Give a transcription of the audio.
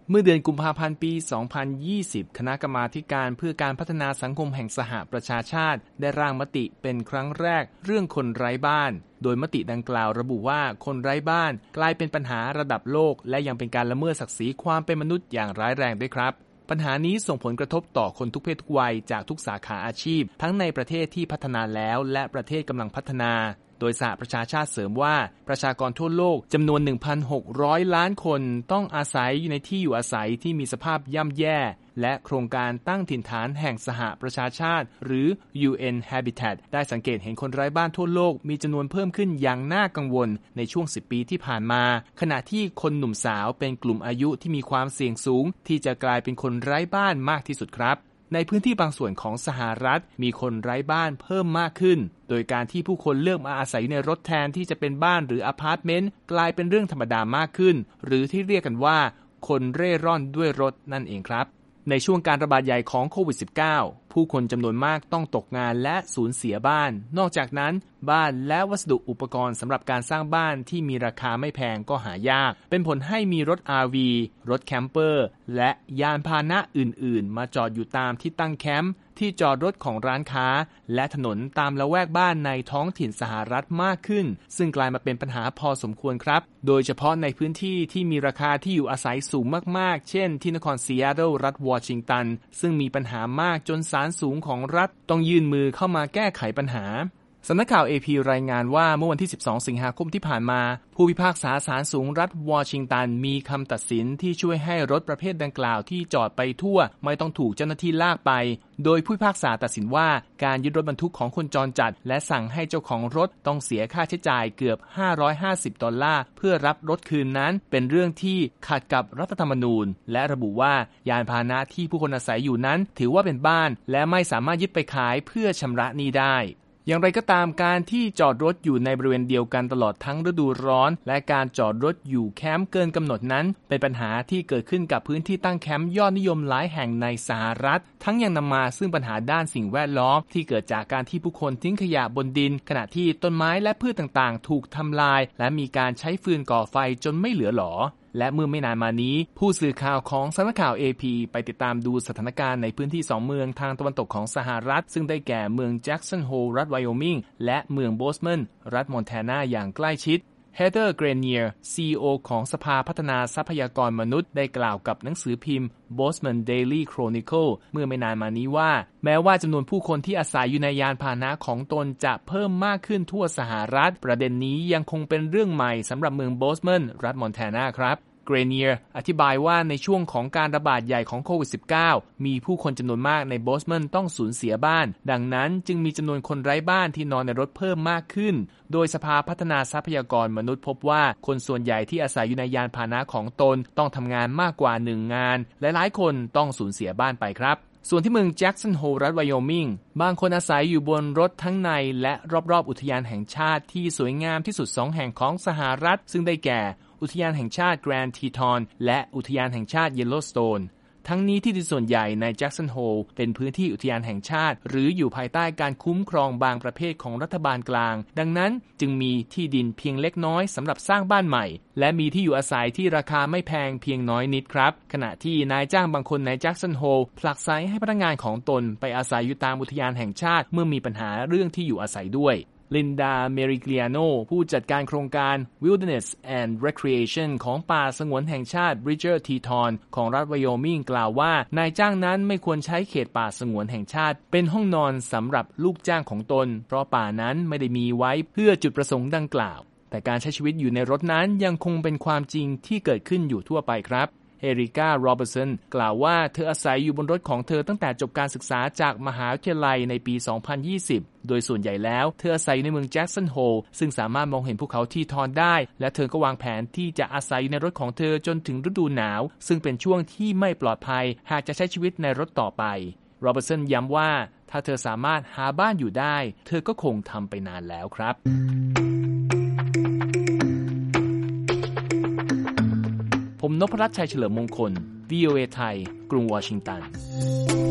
เมื่อเดือนกุมภาพันธ์ปี 2020 คณะกรรมาธิการเพื่อการพัฒนาสังคมแห่งสหประชาชาติได้ร่างมติเป็นครั้งแรกเรื่องคนไร้บ้านโดยมติดังกล่าวระบุว่าคนไร้บ้านกลายเป็นปัญหาระดับโลกและยังเป็นการละเมิดศักดิ์ศรีความเป็นมนุษย์อย่างร้ายแรงด้วยครับปัญหานี้ส่งผลกระทบต่อคนทุกเพศทุกวัยจากทุกสาขาอาชีพทั้งในประเทศที่พัฒนาแล้วและประเทศกำลังพัฒนาโดยสหประชาชาติเสริมว่าประชากรทั่วโลกจำนวน 1,600 ล้านคนต้องอาศัยอยู่ในที่อยู่อาศัยที่มีสภาพย่ำแย่และโครงการตั้งถิ่นฐานแห่งสหประชาชาติหรือ UN Habitat ได้สังเกตเห็นคนไร้บ้านทั่วโลกมีจำนวนเพิ่มขึ้นอย่างน่ากังวลในช่วง10 ปีที่ผ่านมาขณะที่คนหนุ่มสาวเป็นกลุ่มอายุที่มีความเสี่ยงสูงที่จะกลายเป็นคนไร้บ้านมากที่สุดครับในพื้นที่บางส่วนของสหรัฐมีคนไร้บ้านเพิ่มมากขึ้นโดยการที่ผู้คนเลือกมาอาศัยในรถแทนที่จะเป็นบ้านหรืออพาร์ตเมนต์กลายเป็นเรื่องธรรมดามากขึ้นหรือที่เรียกกันว่าคนเร่ร่อนด้วยรถนั่นเองครับในช่วงการระบาดใหญ่ของโควิด -19 ผู้คนจำนวนมากต้องตกงานและสูญเสียบ้านนอกจากนั้นบ้านและวัสดุอุปกรณ์สำหรับการสร้างบ้านที่มีราคาไม่แพงก็หายากเป็นผลให้มีรถ RV รถแคมเปอร์และยานพาหนะอื่นๆมาจอดอยู่ตามที่ตั้งแคมป์ที่จอดรถของร้านค้าและถนนตามละแวกบ้านในท้องถิ่นสหรัฐมากขึ้นซึ่งกลายมาเป็นปัญหาพอสมควรครับโดยเฉพาะในพื้นที่ที่มีราคาที่อยู่อาศัยสูงมากๆเช่นที่นครซีแอตเทิลรัฐวอชิงตันซึ่งมีปัญหามากจนศาลสูงของรัฐต้องยื่นมือเข้ามาแก้ไขปัญหาสำนักข่าว AP รายงานว่าเมื่อวันที่ 12 สิงหาคมที่ผ่านมาผู้พิพากษาศาลสูงรัฐวอชิงตันมีคำตัดสินที่ช่วยให้รถประเภทดังกล่าวที่จอดไปทั่วไม่ต้องถูกเจ้าหน้าที่ลากไปโดยผู้พิพากษาตัดสินว่าการยึดรถบรรทุกของคนจรจัดและสั่งให้เจ้าของรถต้องเสียค่าใช้จ่ายเกือบ$550เพื่อรับรถคืนนั้นเป็นเรื่องที่ขัดกับรัฐธรรมนูญและระบุว่ายานพาหนะที่ผู้คนอาศัยอยู่นั้นถือว่าเป็นบ้านและไม่สามารถยึดไปขายเพื่อชำระหนี้ได้อย่างไรก็ตามการที่จอดรถอยู่ในบริเวณเดียวกันตลอดทั้งฤดูร้อนและการจอดรถอยู่แคมป์เกินกำหนดนั้นเป็นปัญหาที่เกิดขึ้นกับพื้นที่ตั้งแคมป์ยอดนิยมหลายแห่งในสหรัฐทั้งยังนำมาซึ่งปัญหาด้านสิ่งแวดล้อมที่เกิดจากการที่ผู้คนทิ้งขยะบนดินขณะที่ต้นไม้และพืชต่างๆถูกทำลายและมีการใช้ฟืนก่อไฟจนไม่เหลือหลอและเมื่อไม่นานมานี้ผู้สื่อข่าวของสำนักข่าว AP ไปติดตามดูสถานการณ์ในพื้นที่2เมืองทางตะวันตกของสหรัฐซึ่งได้แก่เมืองแจ็คสันโฮลรัฐไวโอมิงและเมืองโบสแมนรัฐมอนแทนาอย่างใกล้ชิดเฮเธอร์ เกรเนียร์ CEO ของสภาพัฒนาทรัพยากรมนุษย์ได้กล่าวกับหนังสือพิมพ์ Bozeman Daily Chronicle เมื่อไม่นานมานี้ว่าแม้ว่าจำนวนผู้คนที่อาศัยอยู่ในยานพาหนะของตนจะเพิ่มมากขึ้นทั่วสหรัฐประเด็นนี้ยังคงเป็นเรื่องใหม่สำหรับเมืองโบสแมนรัฐมอนแทนาครับเกรเนียร์อธิบายว่าในช่วงของการระบาดใหญ่ของโควิด -19 มีผู้คนจำนวนมากในโบสแมนต้องสูญเสียบ้านดังนั้นจึงมีจำนวนคนไร้บ้านที่นอนในรถเพิ่มมากขึ้นโดยสภาพัฒนาทรัพยากรมนุษย์พบว่าคนส่วนใหญ่ที่อาศัยอยู่ในยานพาหนะของตนต้องทำงานมากกว่า1งานและหลายคนต้องสูญเสียบ้านไปครับส่วนที่เมืองแจ็คสันโฮลรัฐไวโอมิงบางคนอาศัยอยู่บนรถทั้งในและรอบๆอุทยานแห่งชาติที่สวยงามที่สุด2แห่งของสหรัฐซึ่งได้แก่อุทยานแห่งชาติแกรนด์ทีทอนและอุทยานแห่งชาติเยลโลสโตนทั้งนี้ที่ดินส่วนใหญ่ในแจ็คสันโฮลเป็นพื้นที่อุทยานแห่งชาติหรืออยู่ภายใต้การคุ้มครองบางประเภทของรัฐบาลกลางดังนั้นจึงมีที่ดินเพียงเล็กน้อยสำหรับสร้างบ้านใหม่และมีที่อยู่อาศัยที่ราคาไม่แพงเพียงน้อยนิดครับขณะที่นายจ้างบางคนในแจ็คสันโฮลผลักไสให้พนักงานของตนไปอาศัยอยู่ตามอุทยานแห่งชาติเมื่อมีปัญหาเรื่องที่อยู่อาศัยด้วยลินดา เมริเกลียโนผู้จัดการโครงการ Wilderness and Recreation ของป่าสงวนแห่งชาติ Bridger Teton ของรัฐไวโอมิงกล่าวว่านายจ้างนั้นไม่ควรใช้เขตป่าสงวนแห่งชาติเป็นห้องนอนสำหรับลูกจ้างของตนเพราะป่านั้นไม่ได้มีไว้เพื่อจุดประสงค์ดังกล่าวแต่การใช้ชีวิตอยู่ในรถนั้นยังคงเป็นความจริงที่เกิดขึ้นอยู่ทั่วไปครับเอริก้า โรเบิร์ตสันกล่าวว่าเธออาศัยอยู่บนรถของเธอตั้งแต่จบการศึกษาจากมหาวิทยาลัยในปี 2020 โดยส่วนใหญ่แล้วเธออาศัยในเมืองแจ็คสันโฮลซึ่งสามารถมองเห็นภูเขาทีทอนได้และเธอก็วางแผนที่จะอาศัยในรถของเธอจนถึงฤดูหนาวซึ่งเป็นช่วงที่ไม่ปลอดภัยหากจะใช้ชีวิตในรถต่อไปโรเบิร์ตสันย้ำว่าถ้าเธอสามารถหาบ้านอยู่ได้เธอก็คงทำไปนานแล้วครับผมนพรัตน์ ชัยเฉลิมมงคล VOA ไทยกรุงวอชิงตัน